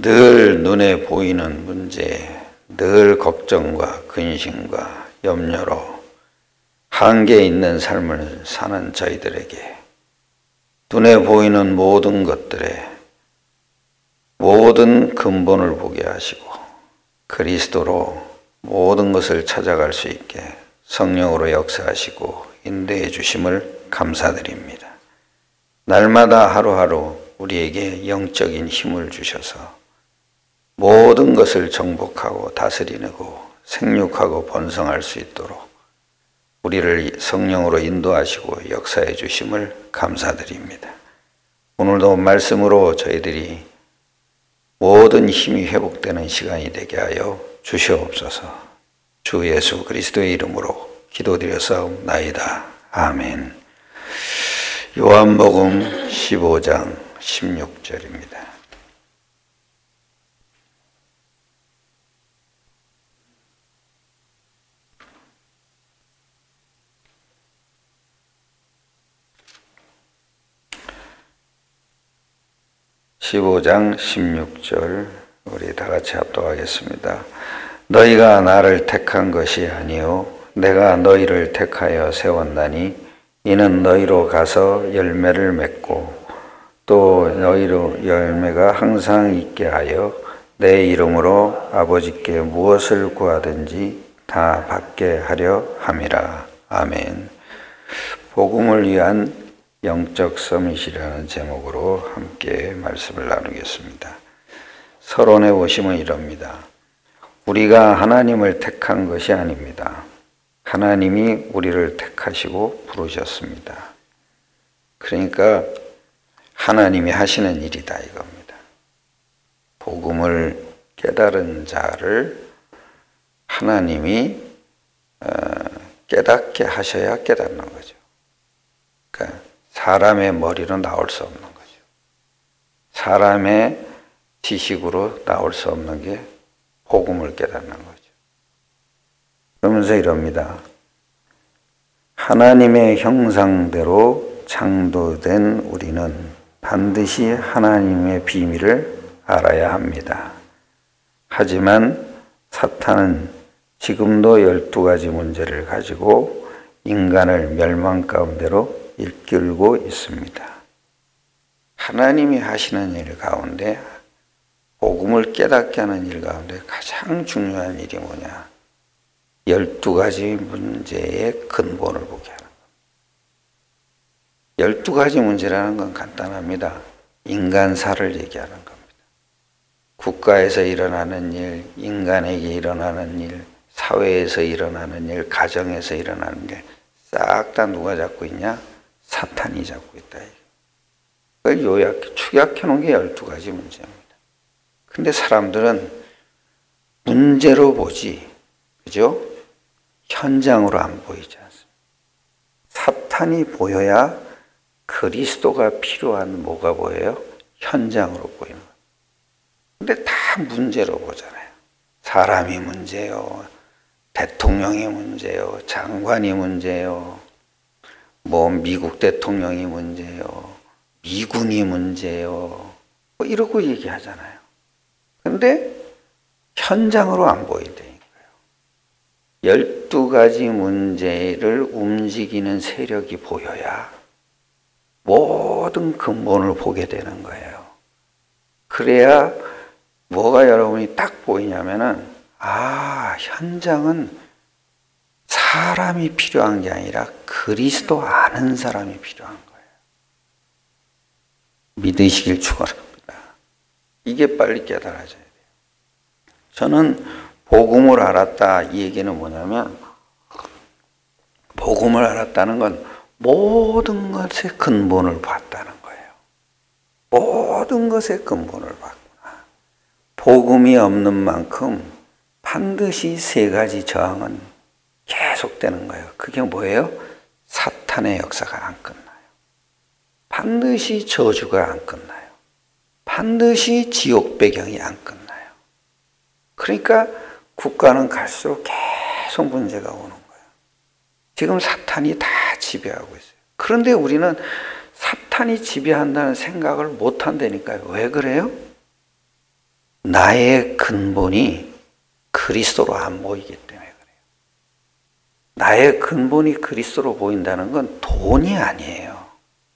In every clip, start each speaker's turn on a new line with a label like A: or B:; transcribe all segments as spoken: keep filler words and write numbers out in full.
A: 늘 눈에 보이는 문제, 늘 걱정과 근심과 염려로 한계 있는 삶을 사는 저희들에게 눈에 보이는 모든 것들에 모든 근본을 보게 하시고 그리스도로 모든 것을 찾아갈 수 있게 성령으로 역사하시고 인도해 주심을 감사드립니다. 날마다 하루하루 우리에게 영적인 힘을 주셔서 모든 것을 정복하고 다스리고 생육하고 번성할 수 있도록 우리를 성령으로 인도하시고 역사해 주심을 감사드립니다. 오늘도 말씀으로 저희들이 모든 힘이 회복되는 시간이 되게 하여 주시옵소서. 주 예수 그리스도의 이름으로 기도드렸사옵나이다. 아멘. 요한복음 십오 장 십육 절입니다. 십오 장 십육 절 우리 다 같이 합독하겠습니다. 너희가 나를 택한 것이 아니요 내가 너희를 택하여 세웠나니 이는 너희로 가서 열매를 맺고 또 너희로 열매가 항상 있게 하여 내 이름으로 아버지께 무엇을 구하든지 다 받게 하려 함이라. 아멘. 복음을 위한 영적 서밋이라는 제목으로 함께 말씀을 나누겠습니다. 서론에 보시면 이럽니다. 우리가 하나님을 택한 것이 아닙니다. 하나님이 우리를 택하시고 부르셨습니다. 그러니까 하나님이 하시는 일이다 이겁니다. 복음을 깨달은 자를 하나님이 깨닫게 하셔야 깨닫는 거죠. 그러니까 사람의 머리로 나올 수 없는 거죠. 사람의 지식으로 나올 수 없는 게 복음을 깨닫는 거죠. 그러면서 이럽니다. 하나님의 형상대로 창조된 우리는 반드시 하나님의 비밀을 알아야 합니다. 하지만 사탄은 지금도 열두 가지 문제를 가지고 인간을 멸망 가운데로 이끌고 있습니다. 하나님이 하시는 일 가운데 복음을 깨닫게 하는 일 가운데 가장 중요한 일이 뭐냐? 열두 가지 문제의 근본을 보게 하는 겁니다. 열두 가지 문제라는 건 간단합니다. 인간사를 얘기하는 겁니다. 국가에서 일어나는 일, 인간에게 일어나는 일, 사회에서 일어나는 일, 가정에서 일어나는 일, 싹 다 누가 잡고 있냐? 사탄이 잡고 있다. 그걸 요약해, 축약해 놓은 게 열두 가지 문제입니다. 근데 사람들은 문제로 보지, 그죠? 현장으로 안 보이지 않습니다. 사탄이 보여야 그리스도가 필요한 뭐가 보여요? 현장으로 보이는 거예요. 근데 다 문제로 보잖아요. 사람이 문제요. 대통령이 문제요. 장관이 문제요. 뭐 미국 대통령이 문제요. 미군이 문제요. 뭐 이러고 얘기하잖아요. 근데 현장으로 안 보인다니까요. 열두 가지 문제를 움직이는 세력이 보여야 모든 근본을 보게 되는 거예요. 그래야 뭐가 여러분이 딱 보이냐면은 아, 현장은 사람이 필요한 게 아니라 그리스도 아는 사람이 필요한 거예요. 믿으시길 축원합니다. 이게 빨리 깨달아져야 돼요. 저는 복음을 알았다 이 얘기는 뭐냐면 복음을 알았다는 건 모든 것의 근본을 봤다는 거예요. 모든 것의 근본을 봤구나. 복음이 없는 만큼 반드시 세 가지 저항은 계속되는 거예요. 그게 뭐예요? 사탄의 역사가 안 끝나요. 반드시 저주가 안 끝나요. 반드시 지옥 배경이 안 끝나요. 그러니까 국가는 갈수록 계속 문제가 오는 거예요. 지금 사탄이 다 지배하고 있어요. 그런데 우리는 사탄이 지배한다는 생각을 못 한다니까요. 왜 그래요? 나의 근본이 그리스도로 안 보이기 때문에 그래요. 나의 근본이 그리스도로 보인다는 건 돈이 아니에요.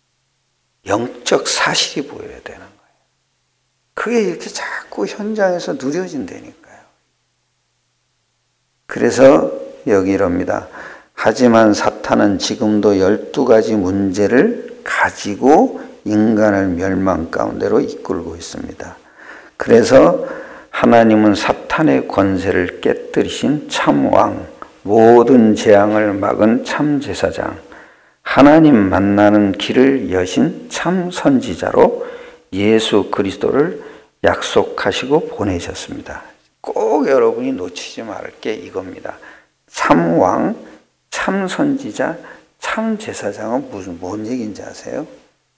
A: 영적 사실이 보여야 되는 거예요. 그게 이렇게 자꾸 현장에서 누려진다니까요. 그래서 여기 이럽니다. 하지만 사탄은 지금도 열두 가지 문제를 가지고 인간을 멸망 가운데로 이끌고 있습니다. 그래서 하나님은 사탄의 권세를 깨뜨리신 참왕, 모든 재앙을 막은 참제사장, 하나님 만나는 길을 여신 참 선지자로 예수 그리스도를 약속하시고 보내셨습니다. 꼭 여러분이 놓치지 말을 게 이겁니다. 참왕, 참선지자, 참제사장은 무슨 뭔 얘기인지 아세요?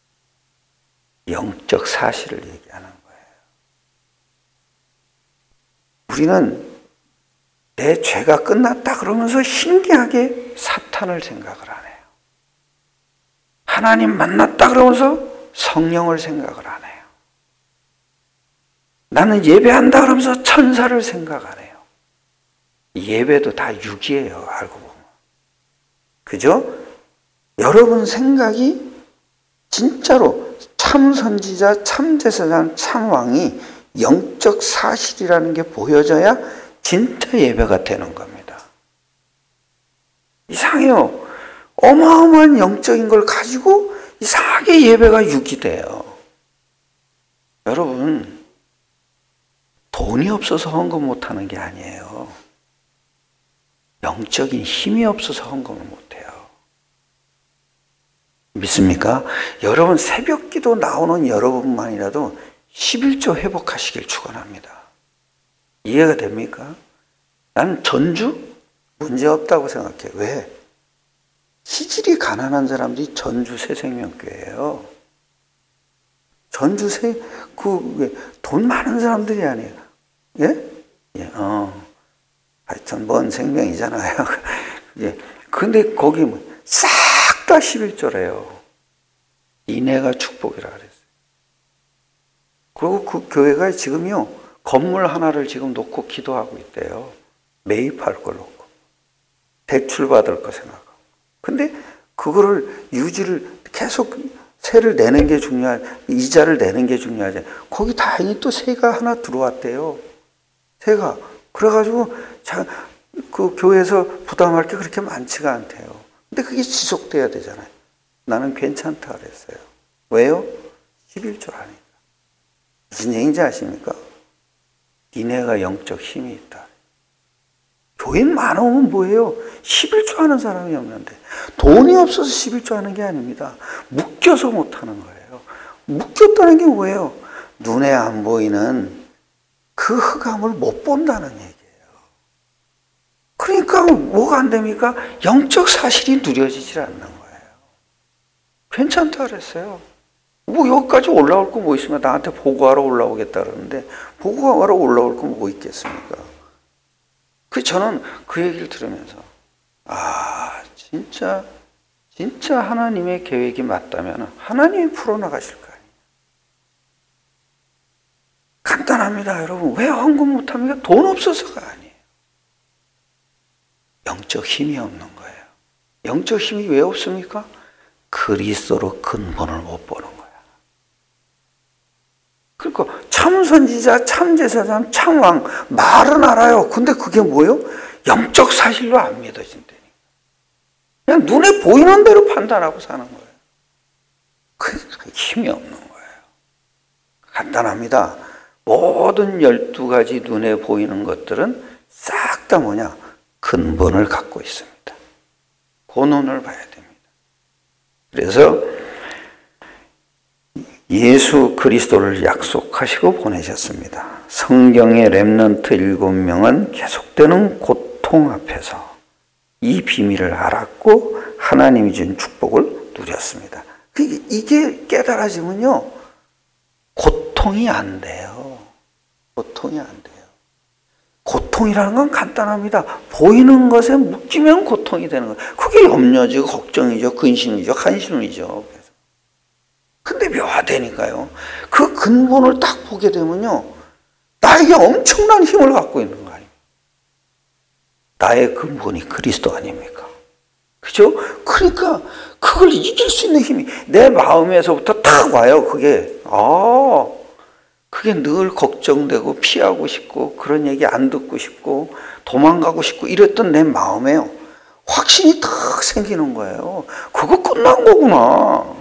A: 영적 사실을 얘기하는 거예요. 우리는 내 죄가 끝났다 그러면서 신기하게 사탄을 생각을 안 해요. 하나님 만났다 그러면서 성령을 생각을 안 해요. 나는 예배한다 그러면서 천사를 생각 안 해요. 예배도 다 육이에요, 알고 보면. 그죠? 여러분 생각이 진짜로 참 선지자, 참 제사장, 참 왕이 영적 사실이라는 게 보여져야 진짜 예배가 되는 겁니다. 이상해요. 어마어마한 영적인 걸 가지고 이상하게 예배가 육이 돼요. 여러분, 돈이 없어서 헌금 못하는 게 아니에요. 영적인 힘이 없어서 헌금을 못해요. 믿습니까? 여러분 새벽 기도 나오는 여러분만이라도 십일조 회복하시길 축원합니다. 이해가 됩니까? 나는 전주 문제없다고 생각해요. 왜? 시질이 가난한 사람들이 전주 새생명교회예요. 전주 새, 그, 돈 많은 사람들이 아니에요. 예? 예, 어. 하여튼, 먼 생명이잖아요. 예. 근데 거기 싹 다 십일조래요. 이내가 축복이라 그랬어요. 그리고 그 교회가 지금요, 건물 하나를 지금 놓고 기도하고 있대요. 매입할 걸 놓고. 대출 받을 거 생각하고. 근데 그거를 유지를 계속 세를 내는 게 중요하지, 이자를 내는 게 중요하지. 거기 다행히 또 세가 하나 들어왔대요. 세가. 그래가지고 자, 그 교회에서 부담할 게 그렇게 많지가 않대요. 근데 그게 지속돼야 되잖아요. 나는 괜찮다 그랬어요. 왜요? 십일조라니까. 무슨 얘기인지 아십니까? 니네가 영적 힘이 있다. 교인 많으면 뭐예요? 십일조 하는 사람이 없는데. 돈이 없어서 십일조 하는 게 아닙니다. 묶여서 못하는 거예요. 묶였다는 게 뭐예요? 눈에 안 보이는 그 흑암을 못 본다는 얘기예요. 그러니까 뭐가 안 됩니까? 영적 사실이 누려지질 않는 거예요. 괜찮다 그랬어요. 뭐 여기까지 올라올 거 뭐 있으면 나한테 보고하러 올라오겠다 그러는데 보고하러 올라올 거 뭐 있겠습니까? 그 저는 그 얘기를 들으면서 아 진짜 진짜 하나님의 계획이 맞다면 하나님이 풀어나가실 거 아니에요. 간단합니다 여러분. 왜 헌금 못합니까? 돈 없어서가 아니에요. 영적 힘이 없는 거예요. 영적 힘이 왜 없습니까? 그리스도로 근본을 못 보는 거야. 그러니까 참 선지자, 참 제사장, 참 왕 말은 알아요. 근데 그게 뭐예요? 영적 사실로 안 믿어진다니까. 그냥 눈에 보이는 대로 판단하고 사는 거예요. 그러니까 힘이 없는 거예요. 간단합니다. 모든 열두 가지 눈에 보이는 것들은 싹 다 뭐냐? 근본을 갖고 있습니다. 그 눈을 봐야 됩니다. 그래서 예수 그리스도를 약속하시고 보내셨습니다. 성경의 렘넌트 일곱 명은 계속되는 고통 앞에서 이 비밀을 알았고 하나님이 준 축복을 누렸습니다. 이게 깨달아지면요 고통이 안 돼요. 고통이 안 돼요. 고통이라는 건 간단합니다. 보이는 것에 묶이면 고통이 되는 거예요. 그게 염려죠, 걱정이죠, 근심이죠, 한심이죠. 그래서. 근데 묘하다니까요. 그 근본을 딱 보게 되면요. 나 나에게 엄청난 힘을 갖고 있는 거 아닙니까? 나의 근본이 그리스도 아닙니까? 그죠? 그러니까 그걸 이길 수 있는 힘이 내 마음에서부터 딱 와요. 그게 아 그게 늘 걱정되고 피하고 싶고 그런 얘기 안 듣고 싶고 도망가고 싶고 이랬던 내 마음에요. 확신이 딱 생기는 거예요. 그거 끝난 거구나.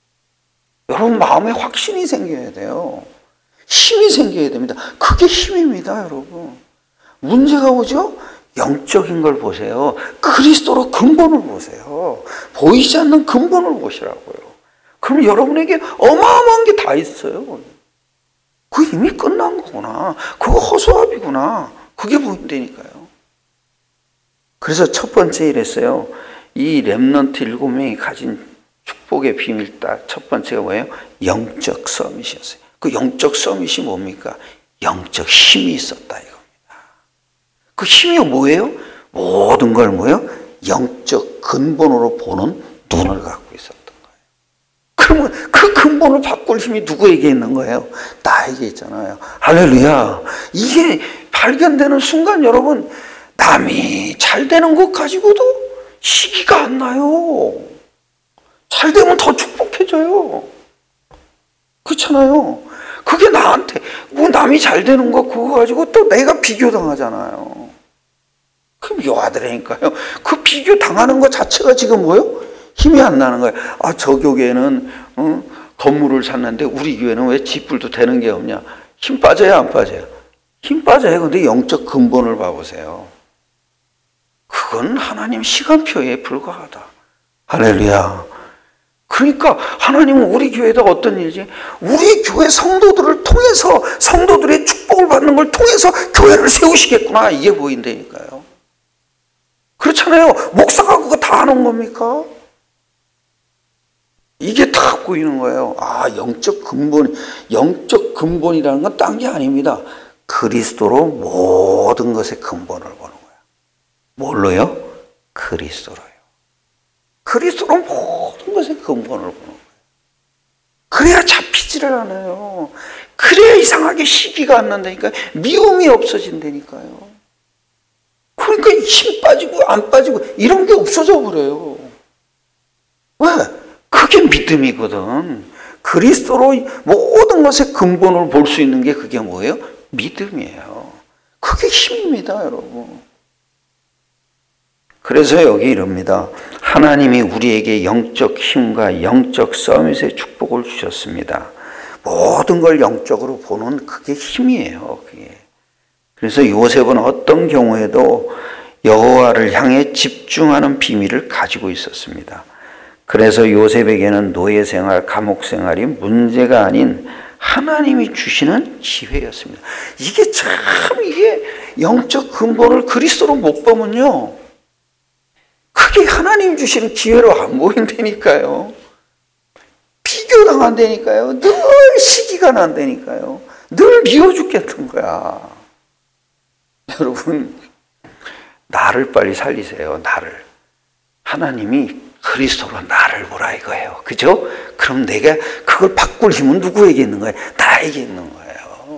A: 여러분 마음에 확신이 생겨야 돼요. 힘이 생겨야 됩니다. 그게 힘입니다, 여러분. 문제가 뭐죠? 영적인 걸 보세요. 그리스도로 근본을 보세요. 보이지 않는 근본을 보시라고요. 그럼 여러분에게 어마어마한 게 다 있어요. 그 이미 끝난 거구나. 그거 허수아비구나. 그게 보인다니까요. 그래서 첫 번째 이랬어요. 이 렘넌트 일곱 명이 가진 축복의 비밀 딱 첫 번째가 뭐예요? 영적 서밋이었어요. 그 영적 서밋이 뭡니까? 영적 힘이 있었다 이겁니다. 그 힘이 뭐예요? 모든 걸 뭐예요? 영적 근본으로 보는 눈을 갖고 있었던 거예요. 그러면 그 근본을 바꿀 힘이 누구에게 있는 거예요? 나에게 있잖아요. 할렐루야. 이게 발견되는 순간 여러분 남이 잘 되는 것 가지고도 시기가 안 나요. 잘 되면 더 축복해져요. 그렇잖아요. 그게 나한테 뭐 남이 잘 되는 거 그거 가지고 또 내가 비교당하잖아요. 그럼 묘하더라니까요. 그 비교 당하는 것 자체가 지금 뭐예요? 힘이 안 나는 거예요. 아, 저 교회는 어, 건물을 샀는데 우리 교회는 왜 집불도 되는 게 없냐? 힘 빠져요, 안 빠져요? 힘 빠져요. 근데 영적 근본을 봐보세요. 그건 하나님 시간표에 불과하다. 할렐루야. 그러니까 하나님은 우리 교회에다 어떤 일이지? 우리 교회 성도들을 통해서 성도들의 축복을 받는 걸 통해서 교회를 세우시겠구나. 이게 보인다니까요. 그렇잖아요. 목사가 그거 다 하는 겁니까? 이게 다 보이는 거예요. 아, 영적 근본, 영적 근본이라는 건 딴 게 아닙니다. 그리스도로 모든 것의 근본을 보는 거예요. 뭘로요? 그리스도로요. 그리스도로 모든 것의 근본을 보는 거예요. 그래야 잡히지를 않아요. 그래야 이상하게 시기가 안 난다니까요. 미움이 없어진다니까요. 그러니까 힘 빠지고 안 빠지고 이런 게 없어져 버려요. 왜? 그게 믿음이거든. 그리스도로 모든 것의 근본을 볼 수 있는 게 그게 뭐예요? 믿음이에요. 그게 힘입니다, 여러분. 그래서 여기 이럽니다. 하나님이 우리에게 영적 힘과 영적 서밋의 축복을 주셨습니다. 모든 걸 영적으로 보는 그게 힘이에요. 그게. 그래서 요셉은 어떤 경우에도 여호와를 향해 집중하는 비밀을 가지고 있었습니다. 그래서 요셉에게는 노예 생활, 감옥 생활이 문제가 아닌 하나님이 주시는 기회였습니다. 이게 참 이게 영적 근본을 그리스도로 못 보면요. 그게 하나님 주시는 기회로 안 보인다니까요. 비교당한다니까요. 늘 시기가 난다니까요. 늘 미워 죽겠던 거야. 여러분, 나를 빨리 살리세요. 나를. 하나님이 그리스도로 나를 보라 이거예요. 그죠? 그럼 내가 그걸 바꿀 힘은 누구에게 있는 거예요? 나에게 있는 거예요.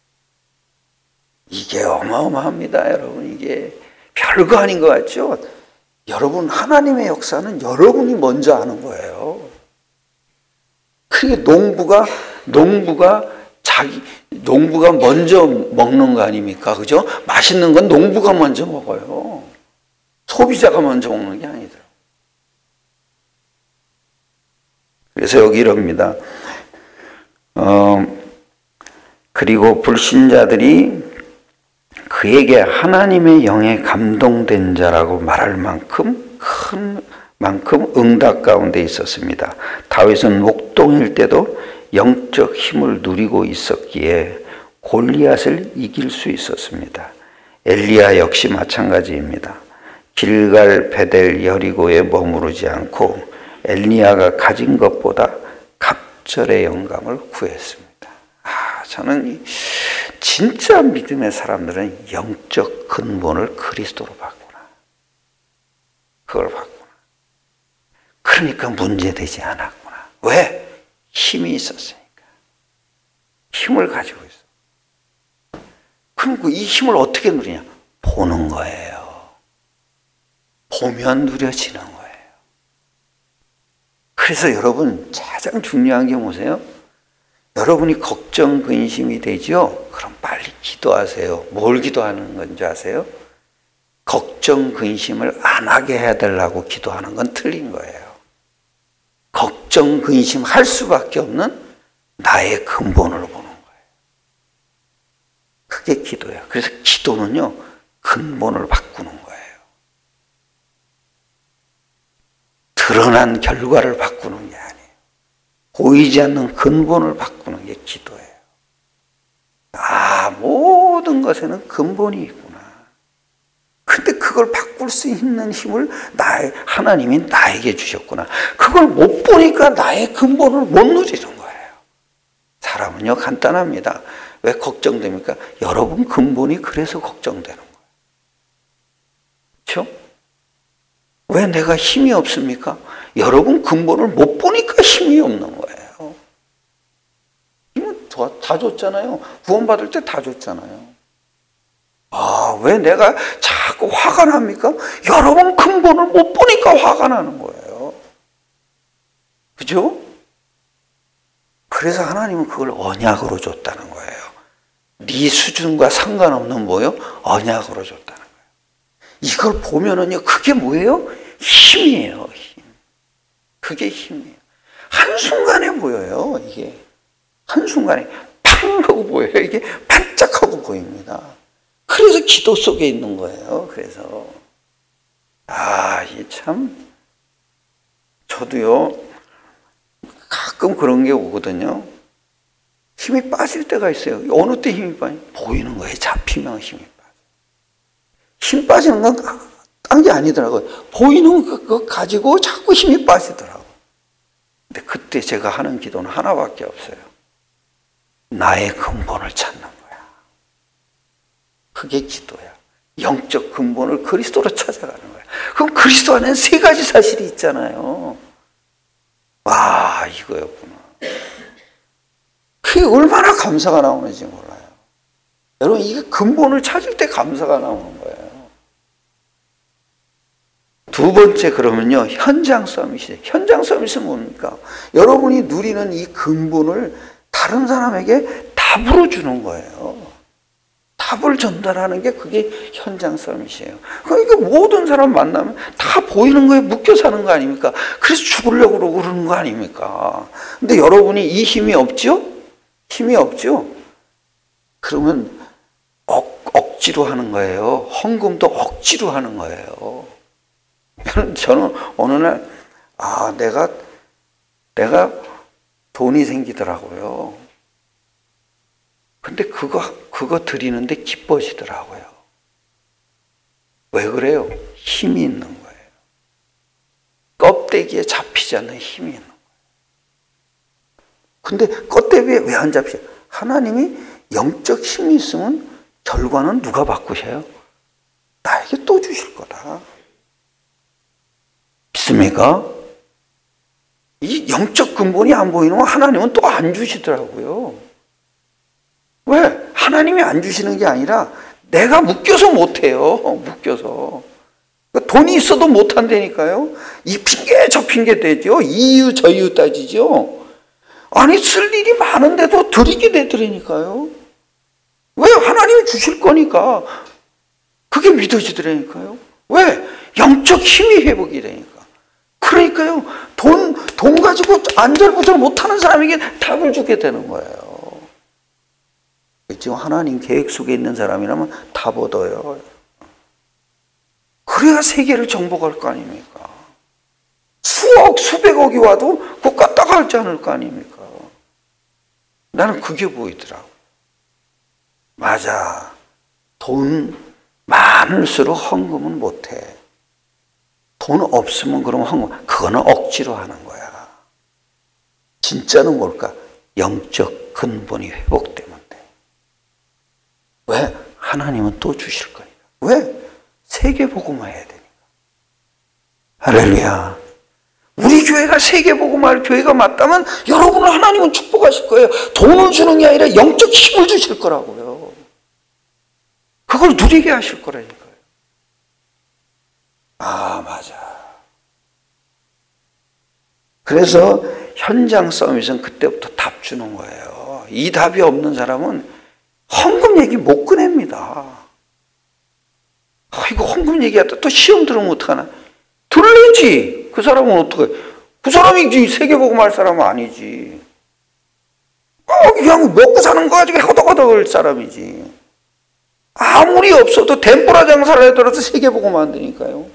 A: 이게 어마어마합니다, 여러분. 이게 별거 아닌 것 같죠? 여러분, 하나님의 역사는 여러분이 먼저 아는 거예요. 그게 농부가, 농부가 자기, 농부가 먼저 먹는 거 아닙니까? 그죠? 맛있는 건 농부가 먼저 먹어요. 소비자가 먼저 먹는 게 아니더라고요. 그래서 여기 이럽니다. 어, 그리고 불신자들이 그에게 하나님의 영에 감동된 자라고 말할 만큼 큰 만큼 응답 가운데 있었습니다. 다윗은 목동일 때도 영적 힘을 누리고 있었기에 골리앗을 이길 수 있었습니다. 엘리야 역시 마찬가지입니다. 길갈 베델 여리고에 머무르지 않고 엘리야가 가진 것보다 갑절의 영감을 구했습니다. 아, 저는 진짜 믿음의 사람들은 영적 근본을 그리스도로 봤구나. 그걸 봤구나. 그러니까 문제되지 않았구나. 왜? 힘이 있었으니까. 힘을 가지고 있어. 그럼 이 힘을 어떻게 누리냐? 보는 거예요. 보면 누려지는 거예요. 그래서 여러분 가장 중요한 게 뭐세요? 여러분이 걱정, 근심이 되죠? 그럼 빨리 기도하세요. 뭘 기도하는 건지 아세요? 걱정, 근심을 안 하게 해야 되려고 기도하는 건 틀린 거예요. 걱정, 근심 할 수밖에 없는 나의 근본을 보는 거예요. 그게 기도예요. 그래서 기도는요, 근본을 바꾸는 거예요. 드러난 결과를 바꾸는 게 아니에요. 보이지 않는 근본을 바꾸는 게 기도예요. 아, 모든 것에는 근본이 있구나. 근데 그걸 바꿀 수 있는 힘을 나의, 하나님이 나에게 주셨구나. 그걸 못 보니까 나의 근본을 못 누리는 거예요. 사람은요, 간단합니다. 왜 걱정됩니까? 여러분 근본이 그래서 걱정되는 거예요. 그렇죠? 왜 내가 힘이 없습니까? 여러분 근본을 못 보니까 힘이 없는 거예요. 힘은 다 줬잖아요. 구원받을 때 다 줬잖아요. 아, 왜 내가 자꾸 화가 납니까? 여러분 근본을 못 보니까 화가 나는 거예요. 그죠? 그래서 하나님은 그걸 언약으로 줬다는 거예요. 네 수준과 상관없는 뭐예요? 언약으로 줬다는 거예요. 이걸 보면은요, 그게 뭐예요? 힘이에요, 힘. 그게 힘이에요. 한순간에 보여요, 이게. 한순간에 팡 하고 보여요. 이게 반짝하고 보입니다. 그래서 기도 속에 있는 거예요. 그래서 아, 이게 참 저도요 가끔 그런 게 오거든요. 힘이 빠질 때가 있어요. 어느 때 힘이 빠져? 보이는 거에 잡히면 힘이 빠져. 힘 빠지는 건 딴 게 아니더라고요. 보이는 거 가지고 자꾸 힘이 빠지더라고요. 근데 그때 제가 하는 기도는 하나밖에 없어요. 나의 근본을 찾는 거야. 그게 기도야. 영적 근본을 그리스도로 찾아가는 거야. 그럼 그리스도 안에는 세 가지 사실이 있잖아요. 와, 이거였구나. 그게 얼마나 감사가 나오는지 몰라요. 여러분, 이게 근본을 찾을 때 감사가 나오는 거예요. 두 번째, 그러면요, 현장 서밋이에요. 현장 서밋은 뭡니까? 여러분이 누리는 이 근본을 다른 사람에게 답으로 주는 거예요. 답을 전달하는 게 그게 현장 서밋이에요. 그러니까 모든 사람 만나면 다 보이는 거에 묶여 사는 거 아닙니까? 그래서 죽으려고 그러는 거 아닙니까? 근데 여러분이 이 힘이 없죠? 힘이 없죠? 그러면 억, 억지로 하는 거예요. 헌금도 억지로 하는 거예요. 저는 어느 날, 아, 내가, 내가 돈이 생기더라고요. 근데 그거, 그거 드리는데 기뻐지더라고요. 왜 그래요? 힘이 있는 거예요. 껍데기에 잡히지 않는 힘이 있는 거예요. 근데 껍데기에 왜 안 잡혀요? 하나님이 영적 힘이 있으면 결과는 누가 바꾸셔요? 나에게 또 주실 거다. 믿습니까? 이 영적 근본이 안 보이는 건 하나님은 또 안 주시더라고요. 왜? 하나님이 안 주시는 게 아니라 내가 묶여서 못해요. 묶여서. 돈이 있어도 못한다니까요. 이 핑계 저 핑계 대죠. 이 이유 저 이유 따지죠. 아니, 쓸 일이 많은데도 드리게 되더라니까요. 왜? 하나님이 주실 거니까. 그게 믿어지더라니까요. 왜? 영적 힘이 회복이 되니까. 그러니까요, 돈, 돈 가지고 안절부절 못하는 사람에게 답을 주게 되는 거예요. 지금 하나님 계획 속에 있는 사람이라면 답 얻어요. 그래야 세계를 정복할 거 아닙니까? 수억, 수백억이 와도 그거 까딱하지 않을 거 아닙니까? 나는 그게 보이더라고. 맞아. 돈 많을수록 헌금은 못해. 돈 없으면 그럼 헌금, 그거는 억지로 하는 거야. 진짜는 뭘까? 영적 근본이 회복되면 돼. 왜? 하나님은 또 주실 거니까. 왜? 세계복음화 해야 되니까. 할렐루야. 우리 교회가 세계복음화할 교회가 맞다면 여러분을 하나님은 축복하실 거예요. 돈을 주는 게 아니라 영적 힘을 주실 거라고요. 그걸 누리게 하실 거라니까요. 아, 맞아. 그래서 현장 서밋은 그때부터 답 주는 거예요. 이 답이 없는 사람은 헌금 얘기 못 꺼냅니다. 아, 이거 헌금 얘기하다 또 시험 들으면 어떡하나? 들리지. 그 사람은 어떡해? 그 사람이 세계복음 할 사람은 아니지. 어, 그냥 먹고 사는 거 가지고 허덕허덕할 사람이지. 아무리 없어도 덴뿌라 장사를 해더라도 세계복음 안 되니까요.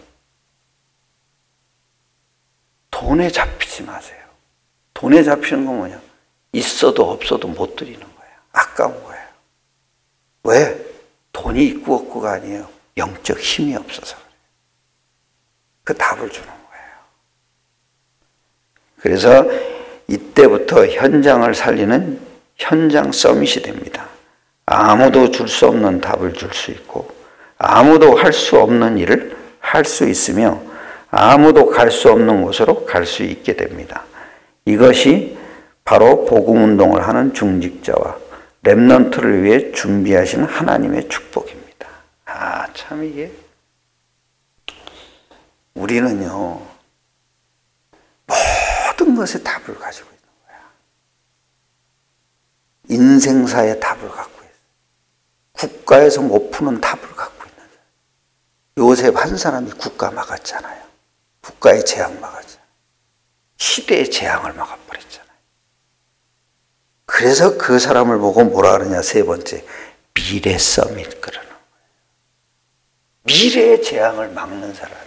A: 돈에 잡히지 마세요. 돈에 잡히는 건 뭐냐? 있어도 없어도 못 드리는 거예요. 아까운 거예요. 왜? 돈이 있고 없고가 아니에요. 영적 힘이 없어서 그래요. 그 답을 주는 거예요. 그래서 이때부터 현장을 살리는 현장 서밋이 됩니다. 아무도 줄 수 없는 답을 줄 수 있고 아무도 할 수 없는 일을 할 수 있으며 아무도 갈 수 없는 곳으로 갈 수 있게 됩니다. 이것이 바로 복음운동을 하는 중직자와 렘넌트를 위해 준비하신 하나님의 축복입니다. 아, 참 이게 우리는요 모든 것에 답을 가지고 있는 거야. 인생사의 답을 갖고 있어요. 국가에서 못 푸는 답을 갖고 있는 거예요. 요셉 한 사람이 국가 막았잖아요. 국가의 재앙 막았잖아요. 시대의 재앙을 막아버렸잖아요. 그래서 그 사람을 보고 뭐라 그러냐, 세 번째, 미래 서밋 그러는 거예요. 미래의 재앙을 막는 사람이야.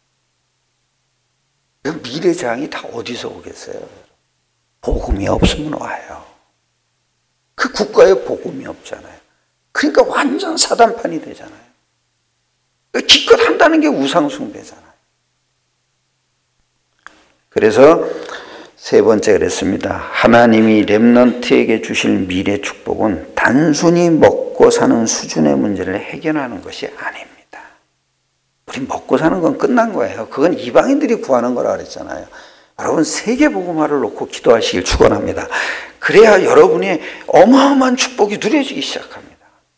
A: 미래 재앙이 다 어디서 오겠어요? 복음이 없으면 와요. 그 국가에 복음이 없잖아요. 그러니까 완전 사단판이 되잖아요. 기껏 한다는 게 우상숭배잖아요. 그래서 세 번째 그랬습니다. 하나님이 렘넌트에게 주실 미래 축복은 단순히 먹고 사는 수준의 문제를 해결하는 것이 아닙니다. 우리 먹고 사는 건 끝난 거예요. 그건 이방인들이 구하는 거라 그랬잖아요. 여러분 세계복음화를 놓고 기도하시길 축원합니다. 그래야 여러분의 어마어마한 축복이 누려지기 시작합니다.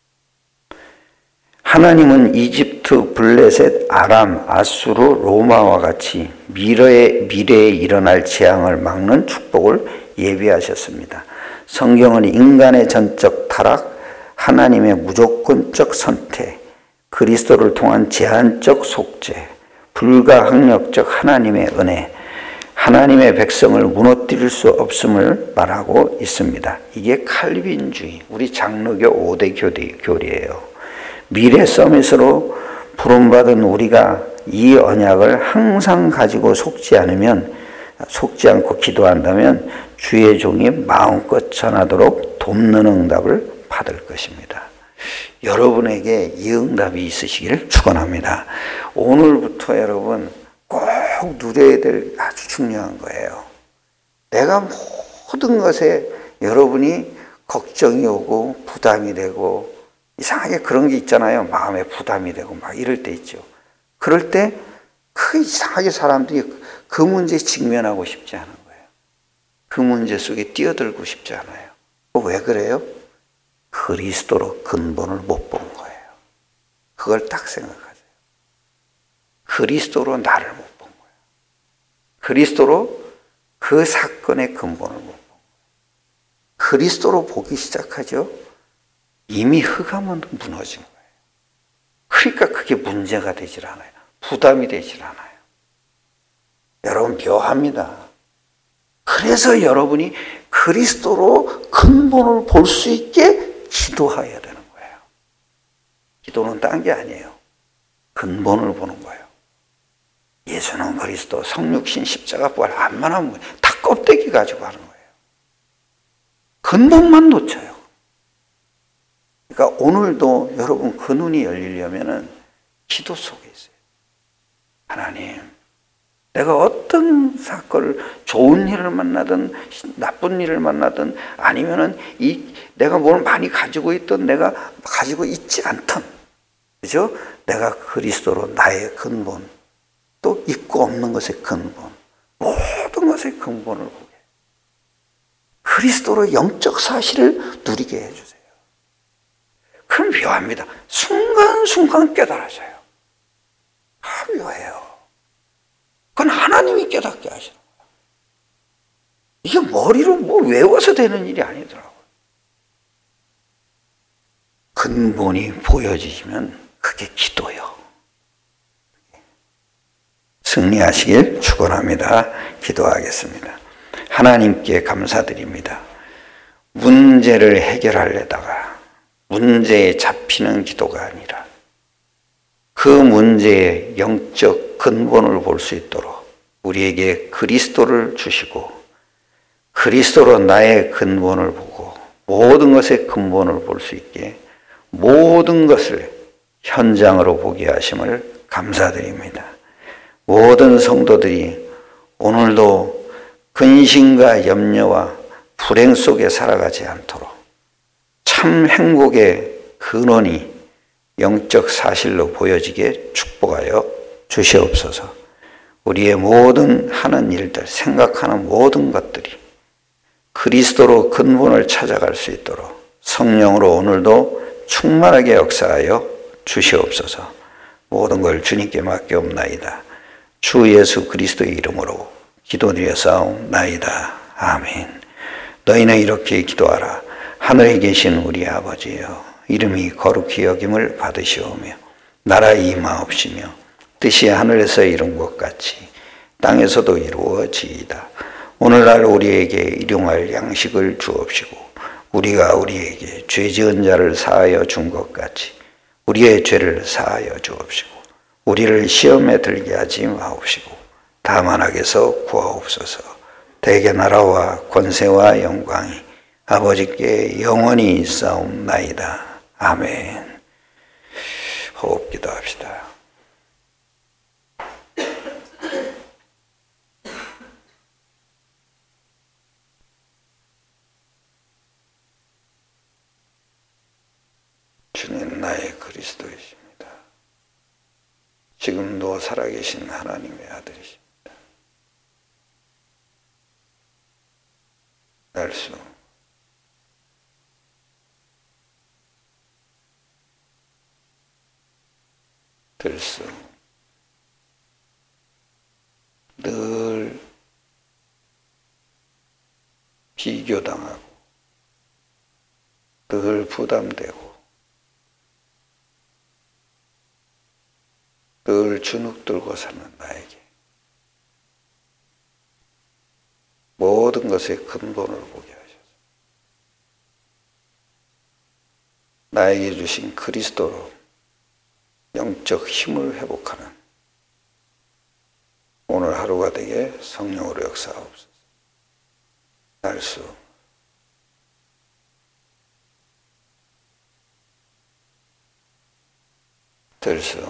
A: 하나님은 이집트, 블레셋, 아람, 아수르, 로마와 같이 미래에, 미래에 일어날 재앙을 막는 축복을 예비하셨습니다. 성경은 인간의 전적 타락, 하나님의 무조건적 선택, 그리스도를 통한 제한적 속죄, 불가항력적 하나님의 은혜, 하나님의 백성을 무너뜨릴 수 없음을 말하고 있습니다. 이게 칼빈주의, 우리 장로교 오 대 교리예요. 미래 서밋으로 부름받은 우리가 이 언약을 항상 가지고 속지 않으면, 속지 않고 기도한다면 주의 종이 마음껏 전하도록 돕는 응답을 받을 것입니다. 여러분에게 이 응답이 있으시기를 축원합니다. 오늘부터 여러분 꼭 누려야 될 아주 중요한 거예요. 내가 모든 것에 여러분이 걱정이 오고 부담이 되고 이상하게 그런 게 있잖아요. 마음에 부담이 되고 막 이럴 때 있죠. 그럴 때 그 이상하게 사람들이 그 문제에 직면하고 싶지 않은 거예요. 그 문제 속에 뛰어들고 싶지 않아요. 왜 그래요? 그리스도로 근본을 못 본 거예요. 그걸 딱 생각하세요. 그리스도로 나를 못 본 거예요. 그리스도로 그 사건의 근본을 못 본 거예요. 그리스도로 보기 시작하죠. 이미 흑암은 무너진 거예요. 그러니까 그게 문제가 되질 않아요. 부담이 되질 않아요. 여러분 묘합니다. 그래서 여러분이 그리스도로 근본을 볼 수 있게 기도해야 되는 거예요. 기도는 딴 게 아니에요. 근본을 보는 거예요. 예수는 그리스도, 성육신, 십자가, 부활 암만 하면 다 껍데기 가지고 하는 거예요. 근본만 놓쳐요. 그러니까 오늘도 여러분 그 눈이 열리려면은 기도 속에 있어요. 하나님, 내가 어떤 사건을, 좋은 일을 만나든 나쁜 일을 만나든 아니면은 이 내가 뭘 많이 가지고 있든 내가 가지고 있지 않든, 그죠? 내가 그리스도로 나의 근본, 또 있고 없는 것의 근본, 모든 것의 근본을 보게, 그리스도로 영적 사실을 누리게 해주세요. 그럼 묘합니다. 순간순간 깨달아져요. 아, 묘해요. 그건 하나님이 깨닫게 하시는 거예요. 이게 머리로 뭐 외워서 되는 일이 아니더라고요. 근본이 보여지면 그게 기도요. 승리하시길 축원합니다. 기도하겠습니다. 하나님께 감사드립니다. 문제를 해결하려다가 문제에 잡히는 기도가 아니라 그 문제의 영적 근본을 볼 수 있도록 우리에게 그리스도를 주시고 그리스도로 나의 근본을 보고 모든 것의 근본을 볼 수 있게 모든 것을 현장으로 보게 하심을 감사드립니다. 모든 성도들이 오늘도 근심과 염려와 불행 속에 살아가지 않도록 참 행복의 근원이 영적 사실로 보여지게 축복하여 주시옵소서. 우리의 모든 하는 일들, 생각하는 모든 것들이 그리스도로 근본을 찾아갈 수 있도록 성령으로 오늘도 충만하게 역사하여 주시옵소서. 모든 걸 주님께 맡겨옵나이다. 주 예수 그리스도의 이름으로 기도드려 싸움나이다. 아멘. 너희는 이렇게 기도하라. 하늘에 계신 우리 아버지여, 이름이 거룩히 여김을 받으시오며 나라 임하옵시며 뜻이 하늘에서 이룬 것 같이 땅에서도 이루어지이다. 오늘날 우리에게 일용할 양식을 주옵시고 우리가 우리에게 죄 지은 자를 사하여 준 것 같이 우리의 죄를 사하여 주옵시고 우리를 시험에 들게 하지 마옵시고 다만 악에서 구하옵소서. 대개 나라와 권세와 영광이 아버지께 영원히 있사옵나이다. 아멘. 호흡 기도합시다. 주님 나의 그리스도이십니다. 지금도 살아계신 하나님의 아들이십니다. 날수 들수 늘 비교당하고 늘 부담되고 늘 주눅 들고 사는 나에게 모든 것의 근본을 보게 하셔서 나에게 주신 그리스도로 영적 힘을 회복하는 오늘 하루가 되게 성령으로 역사하옵소서. 날수 들수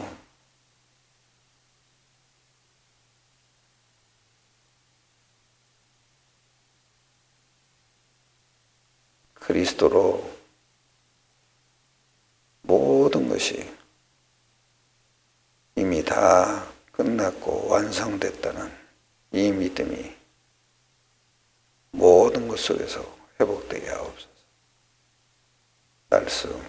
A: 그리스도로 모든 것이 이미 다 끝났고 완성됐다는 이 믿음이 모든 것 속에서 회복되게 하옵소서. 날수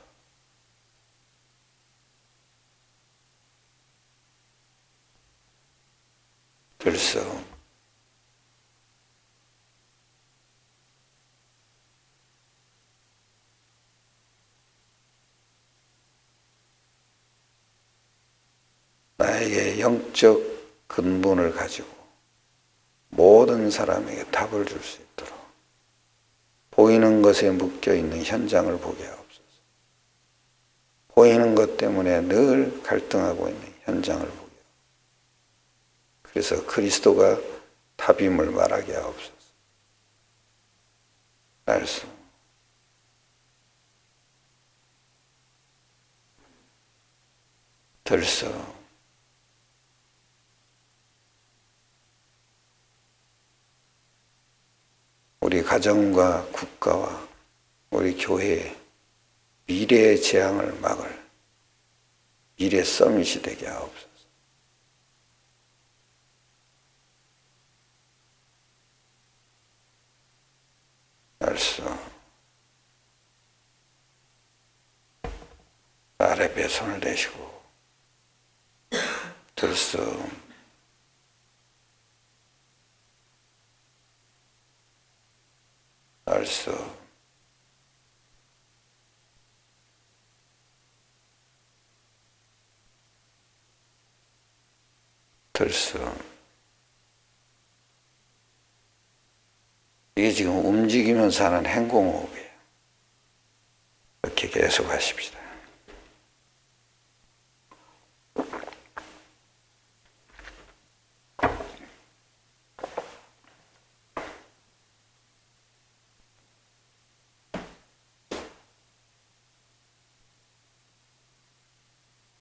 A: 들수 나에게 영적 근본을 가지고 모든 사람에게 답을 줄 수 있도록 보이는 것에 묶여있는 현장을 보게 하옵소서. 보이는 것 때문에 늘 갈등하고 있는 현장을 보게 하옵소서. 그래서 그리스도가 답임을 말하게 하옵소서. 날수 들수 우리 가정과 국가와 우리 교회의 미래의 재앙을 막을 미래 서밋이 되게 하옵소서. 날수 아랫배에 손을 대시고 들숨 날숨 들숨. 이게 지금 움직이면서 하는 행공호흡이에요. 이렇게 계속 하십시다.